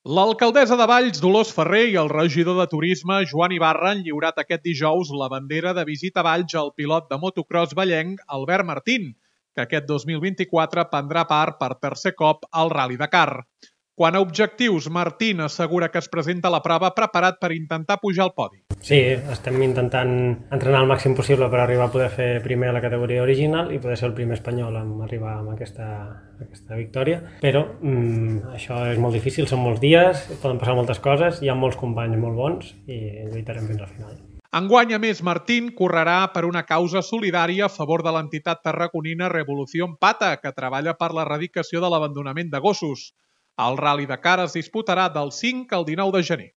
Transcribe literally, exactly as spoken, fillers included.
L'alcaldessa de Valls, Dolors Ferrer, i el regidor de Turisme, Joan Ibarra, han lliurat aquest dijous la bandera de visita a Valls al pilot de motocròs vallenc Albert Martín, que aquest dos mil vint-i-quatre prendrà part per tercer cop al Rally Dakar. Quant a objectius, Martín assegura que es presenta a la prova preparat per intentar pujar al podi. Sí, estem intentant entrenar el màxim possible per arribar a poder fer primer a la categoria original i poder ser el primer espanyol en arribar amb aquesta, aquesta victòria, però mm, això és molt difícil, són molts dies, poden passar moltes coses, hi ha molts companys molt bons i lluitarem fins al final. Enguany, a més, Martín correrà per una causa solidària a favor de l'entitat tarraconina Revolución Pata, que treballa per l'erradicació de l'abandonament de gossos. El Rally Dakar es disputarà del cinc al dinou de gener.